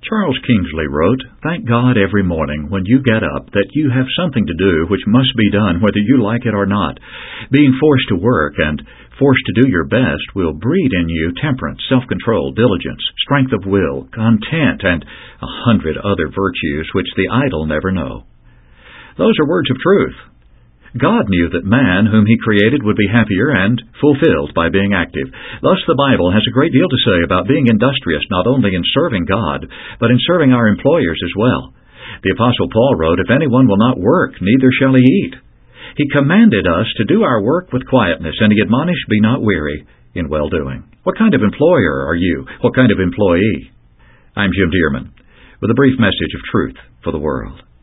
Charles Kingsley wrote, "Thank God every morning when you get up that you have something to do which must be done whether you like it or not. Being forced to work and forced to do your best will breed in you temperance, self-control, diligence, strength of will, content, and 100 other virtues which the idle never know." Those are words of truth. God knew that man, whom He created, would be happier and fulfilled by being active. Thus the Bible has a great deal to say about being industrious not only in serving God, but in serving our employers as well. The Apostle Paul wrote, "If anyone will not work, neither shall he eat." He commanded us to do our work with quietness, and He admonished, "Be not weary in well-doing." What kind of employer are you? What kind of employee? I'm Jim Dearman with a brief message of truth for the world.